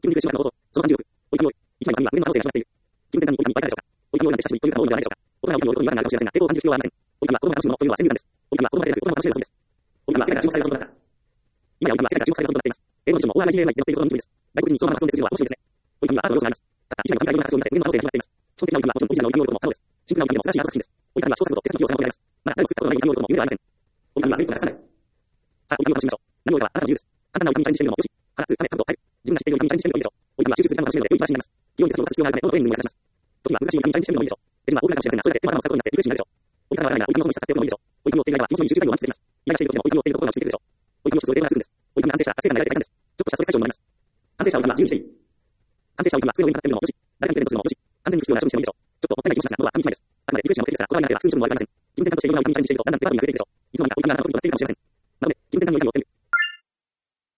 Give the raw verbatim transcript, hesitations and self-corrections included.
自分に苦しまれたこと、そのさんじゅうおく、おいきよい、一枚は今、上の可能性が始まっている。自分で何もいかにいっぱいあるでしょうか。おいきよいなんて久しぶりという方も多いのではないでしょうか。大人はおいきよいというわけなのかもしれませんが、抵抗を感じる必要はありません。おいきは子供が楽しむものというのは先入観です。おいきは子供が出てくる子供が楽しめる遊びです。おいきは世界から注目される存在だった。今やおいきは世界から注目される存在となっています。英語辞書も大穴に入れないって載っていることの一部です。外国人にそのまま発音で通じるのは面白いですね。おいきにはアートの要素があります。たった一枚の紙がいろんな形を見せ、上の可能性が始まっています。基本的なおいきにはもちろんオリジナルのおいきの要素も可能です。シンプルなおいきでも素晴らしいアート作品です。おいきには小作と手先器用性が求められます。まだ誰も作ったことのないおいきの要素も夢ではありません。おいきにはメイクが出さない。さあ、おいきを楽しみましょう。何をやらあなたの自由です。簡単なおいきにチャレンジしてみるのもよし。腹つ、金、角度、タイプ。自分が知っているおいきにチャレンジしてみるのもいいでしょう。おいきには集中する時間を楽しめるので良い話になります。基本的な手先を動かす必要があるため、どのトレーニングも役立ちます。時には難しいおいきにチャレンジしてみるのもいいでしょう。手順は多くなるかもしれませんが、それだけ手間が使うことになってリフレッシュになるでしょう。おいきから笑いなおいきのことにさせておくのもいいでしょう。おいきを追っていない間は気持ちのいい集中作業を満喫できます。イライラしている時もおいきを追っているところが落ち着いてくるでしょう。おいきを一つ追えてがするんです。おいきに安定した達成感が得られていたんです。ちょっとしたストレス解消になります。完成したおいきは自由にしていい。完成したおいきは机の上に立ってみるのもよし、誰かにプレゼントするのもよし、完全に必要な処理してもいいでしょう。ちょっともったいない気もしますが、僕は紙一枚です。あくまでリフレッシュが目的ですが、こだわりなければ普通に処理も悪くありません。自分で担当していろんなおいきにチャレンジしていると、だんだん手間が増えていくでしょう。いつの間にかおいきがなくなることができるかもしれません。なので、自分で何をおいきを追ってみる。